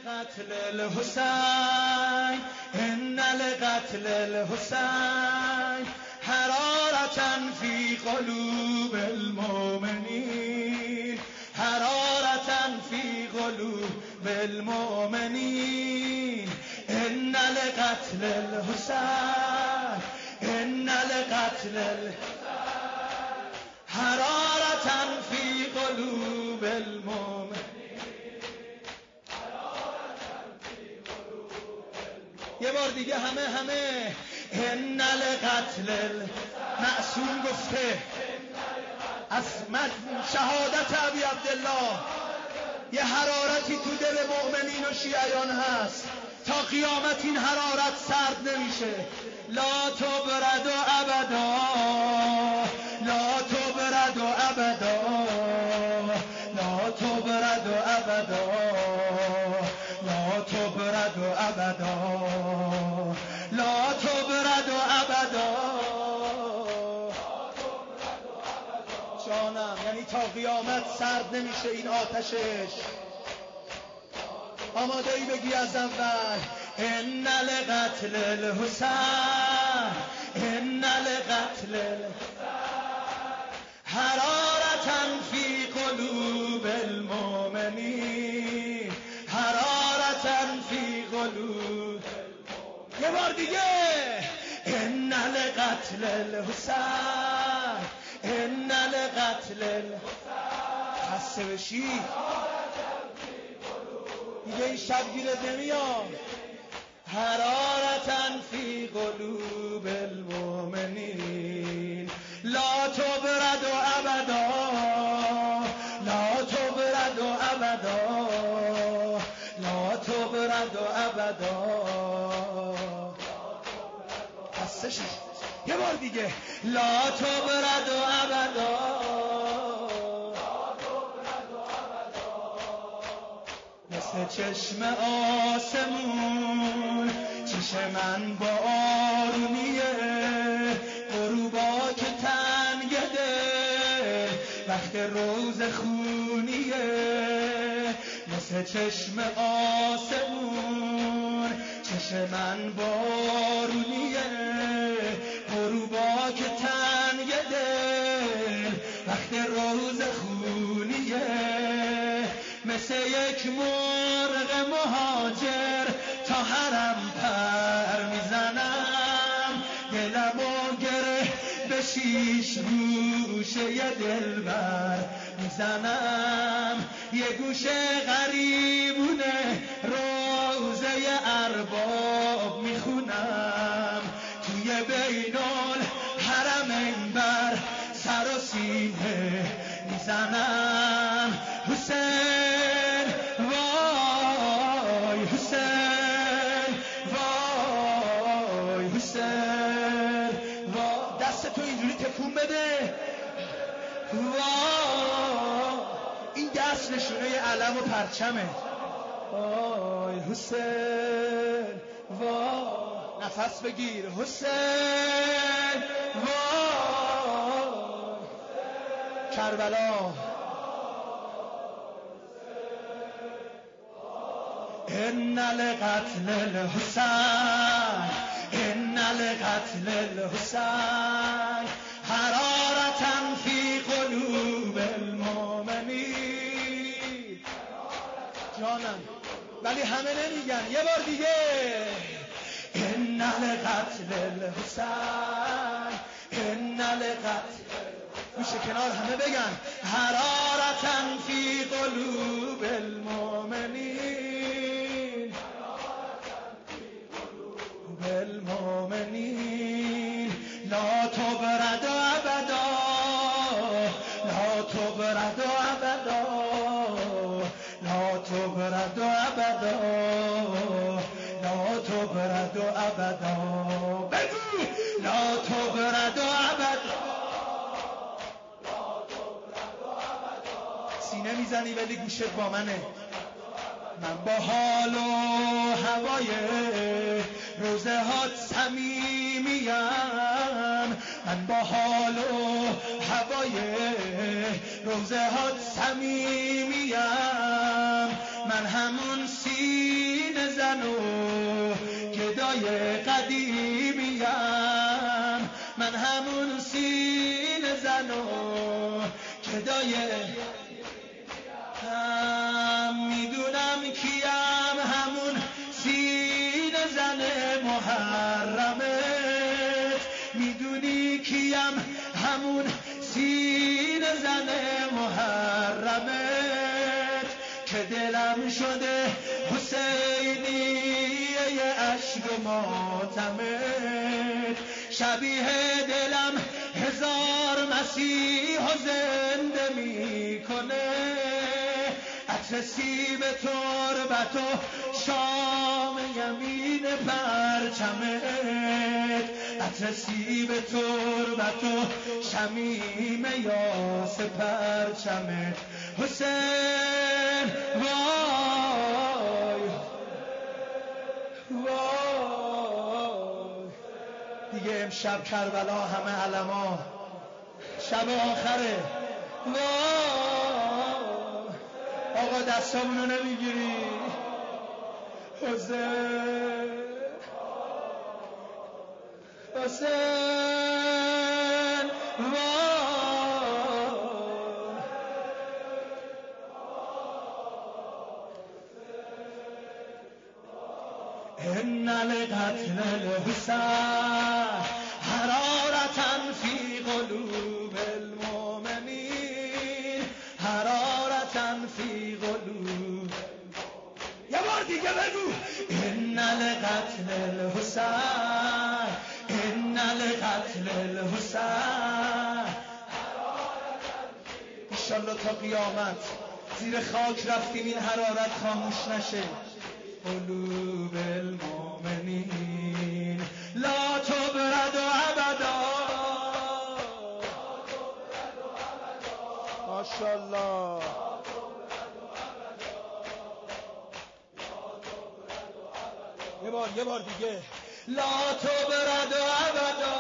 لقتل الحسین ان لقتل الحسین حرارة في قلوب المؤمنين حرارة في قلوب المؤمنين ان لقتل الحسین ان لقتل الحسین حرارة في قلوب المؤمنين یه بار دیگه همه ان لقتل معصوم گفته از شهادت ابی عبدالله یه حرارتی تو دل مؤمنین و شیعیان هست تا قیامت این حرارت سرد نمیشه. لا تبرد ابدا لا تبرد ابدا لا تبرد ابدا لا تبرد ابدا لا تبرد ابدا جانم، یعنی تا قیامت سرد نمیشه این آتشش. آماده ای بگی از اول ان لقتل الحسین ان لقتل الحسین حرارة فی قلوب المؤمنین حرارة فی قلوب. یه بار دیگه ان لقتل الحسین ان لقتل الحسین. خسته بشی دیگه این شب گیرت نمیاد. حرارة فی قلوب المؤمنین لا تبرد ابدا لا تبرد ابدا لا تبرد ابدا. خستشی یه بار دیگه لا تبرد ابدا مثل چشم آسمون چشم من با آرونیه غروبا که تنگده وقت روز خونیه مثل چشم آسمون چشم من با آرونیه غروبا که تنگده وقت روز خونیه مثل یک مرغ مهاجر تا حرم پر میزنم دلمو گره به شیش گوشه ی دلبر میزنم یه گوشه غریبونه روزه ارباب میخونم توی بین الحرمین بر سر و سینه میزنم حسین وای حسین وای حسین وای. دست تو اینجوری تکون بده. وای این دست نشونه علم و پرچمه. وای حسین وای نفس بگیر حسین وای کربلا ان لقتل الحسین ان لقتل الحسین حرارة فی قلوب المؤمنین. جانم ولی همه نمیگن. یه بار دیگه ان لقتل الحسین ان لقتل. میشه کنار همه بگن حرارة فی قلوب المؤمنین المؤمنین لا تبرد ابدا لا تبرد ابدا لا تبرد ابدا لا تبرد ابدا. بگو لا تبرد ابدا. سینه میزنی ولی گوشت با منه. من با حال و هوای روزه هات صمیمیم. من با حال و هوای روزه هات صمیمیم. من همون زن و گدای قدیمیم، من همون سینه زن و گدای میدونم کیم، همون سینه زن محرمت، میدونی کیم همون سینه زن محرمت، که دلم شده حسینیه اشک و ماتمت، شبیه دلم هزار مسیح و زنده میکنه، عطر سیب تربت و شام یمین پرچمت، عطر سیب تربت و شمیم یاس پرچمت، حسین وای وای. دیگه امشب کربلا همه علما، شب آخره. وای آقا دستامونو نمیگیری حسین حسین ان لقتل الحسین حرارة فی قلوب المؤمنین، حرارة فی قلوب. یه بار دیگه بگو ان لقتل الحسین، ان لقتل الحسین، انشالله تا قیامت زیر خاک رفتیم این حرارت خاموش نشه. قلوب المؤمنین لا تبرد ابدا. ماشاءالله. یه بار دیگه لا تبرد ابدا.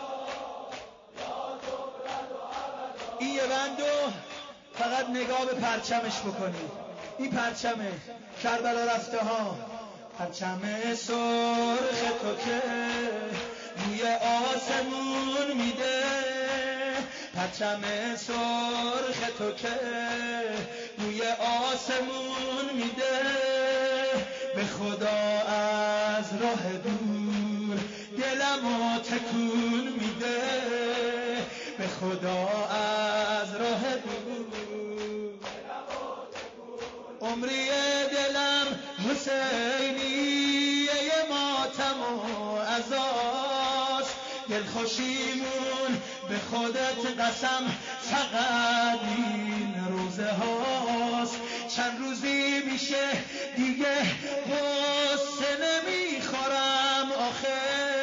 این یه بندو فقط نگاه به پرچمش بکنید. این پرچمه کربلا رفته ها، پرچم سرخ تو که روی آسمون میده، پرچم سرخ تو که روی آسمون میده، به خدا از راه دور دلمو تکون میده، به خدا از راه دور عمری دلم حسینیه ماتم و عزاست، دلخوشیمون به خودت قسم فقط این روزه هاست، چند روزی میشه دیگه غصه نمیخورم آخه،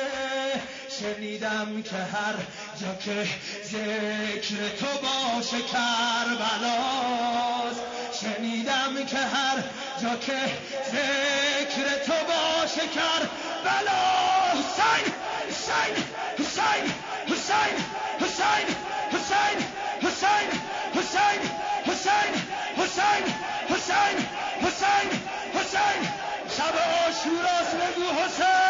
شنیدم که هر جا که ذکر تو باشه کربلاست، شنیدم که هر جا که ذکر تو باشه کربلا. حسین حسین حسین حسین حسین حسین حسین حسین حسین حسین حسین حسین حسین. شب عاشوراست بگو حسین.